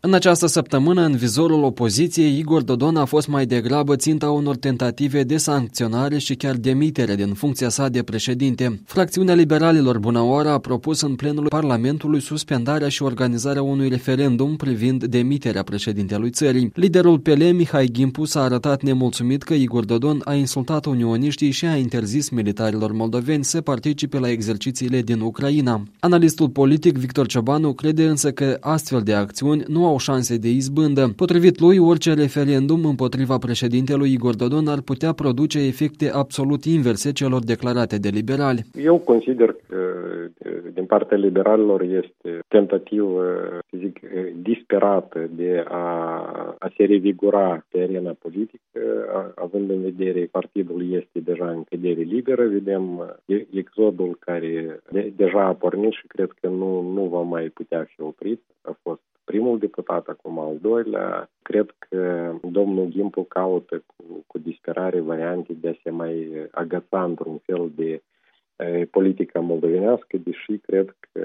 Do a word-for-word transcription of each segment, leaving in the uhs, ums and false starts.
În această săptămână, în vizorul opoziției, Igor Dodon a fost mai degrabă ținta unor tentative de sancționare și chiar demitere din funcția sa de președinte. Fracțiunea Liberalilor Bunăoară a propus în plenul Parlamentului suspendarea și organizarea unui referendum privind demiterea președintelui țării. Liderul P L, Mihai Gimpu, s-a arătat nemulțumit că Igor Dodon a insultat unioniștii și a interzis militarilor moldoveni să participe la exercițiile din Ucraina. Analistul politic Victor Ciobanu crede însă că astfel de acțiuni nu au șanse de izbândă. Potrivit lui, orice referendum împotriva președintelui Igor Dodon ar putea produce efecte absolut inverse celor declarate de liberali. Eu consider că din partea liberalilor este tentativă, să zic, disperată de a, a se revigora pe arena politică, având în vedere partidul este deja în cădere liberă, vedem exodul care de, deja a pornit și cred că nu, nu va mai putea fi oprit. A fost primul deputat, acum al doilea. Cred că domnul Gimpu caută cu, cu disperare variante de a se mai agăța într-un fel de e, politică moldovenească, deși cred că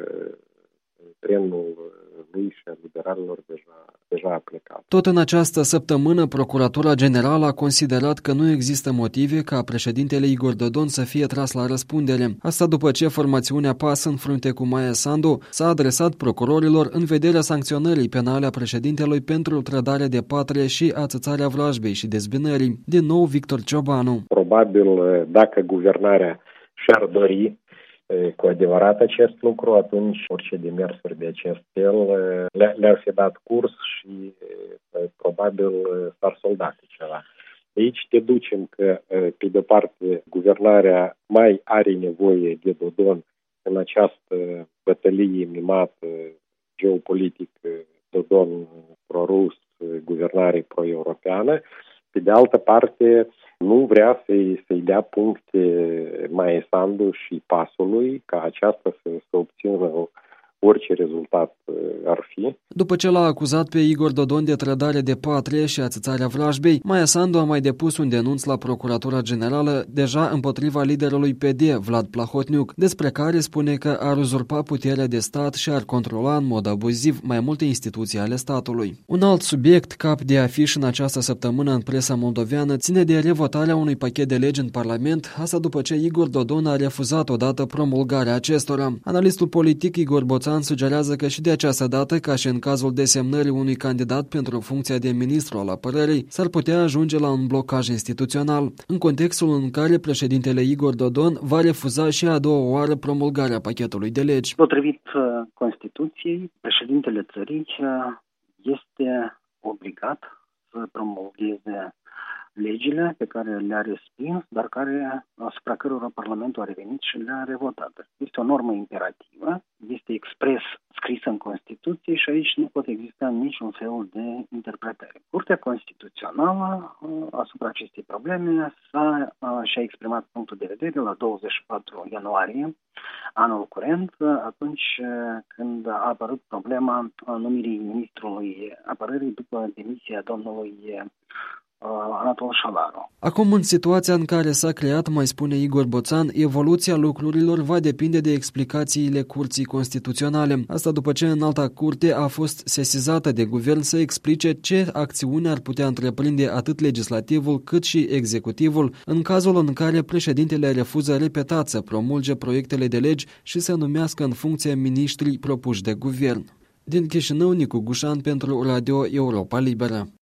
trenul lui și a liberalilor deja, deja a plecat. Tot în această săptămână, Procuratura Generală a considerat că nu există motive ca președintele Igor Dodon să fie tras la răspundere. Asta după ce formațiunea P A S în frunte cu Maia Sandu s-a adresat procurorilor în vederea sancționării penale a președintelui pentru trădare de patrie și ațățarea vrajbei și dezbinării. Din nou, Victor Ciobanu. Probabil, dacă guvernarea și-ar dori cu adevărat acest lucru, atunci orice demersuri de acest fel le- le-ar fi dat curs și probabil s-ar solda cu ceva. Aici deducem că, pe de parte, guvernarea mai are nevoie de Dodon în această bătălie mimată geopolitică, Dodon pro-rus, guvernare pro-europeană. Pe de altă parte, nu vrea să-i, să-i dea puncte Maia Sandu și PAS-ului ca aceasta să, să obțină orice rezultat ar fi. După ce l-a acuzat pe Igor Dodon de trădare de patrie și ațățarea vrajbei, Maia Sandu a mai depus un denunț la Procuratura Generală deja împotriva liderului P D, Vlad Plahotniuc, despre care spune că ar uzurpa puterea de stat și ar controla în mod abuziv mai multe instituții ale statului. Un alt subiect cap de afiș în această săptămână în presa moldoveană ține de revotarea unui pachet de legi în Parlament, asta după ce Igor Dodon a refuzat odată promulgarea acestora. Analistul politic Igor Boțan sugerează că și de această dată, ca și în cazul desemnării unui candidat pentru funcția de ministru al apărării, s-ar putea ajunge la un blocaj instituțional, în contextul în care președintele Igor Dodon va refuza și a doua oară promulgarea pachetului de legi. Potrivit Constituției, președintele țării este obligat să promulgheze legile pe care le-a respins, dar care, asupra cărora Parlamentul a revenit și le-a revotat. Este o normă imperativă, este expres scrisă în Constituție și aici nu pot exista niciun fel de interpretare. Curtea Constituțională asupra acestei probleme s-a, și-a exprimat punctul de vedere la douăzeci și patru ianuarie anul curent, atunci când a apărut problema numirii ministrului apărării după demisia domnului Anatol Șalaru. Acum, în situația în care s-a creat, mai spune Igor Boțan, evoluția lucrurilor va depinde de explicațiile Curții Constituționale. Asta după ce Înalta Curte a fost sesizată de guvern să explice ce acțiune ar putea întreprinde atât legislativul cât și executivul în cazul în care președintele refuză repetat să promulge proiectele de legi și să numească în funcție miniștrii propuși de guvern. Din Chișinău, Nicu Gușan pentru Radio Europa Liberă.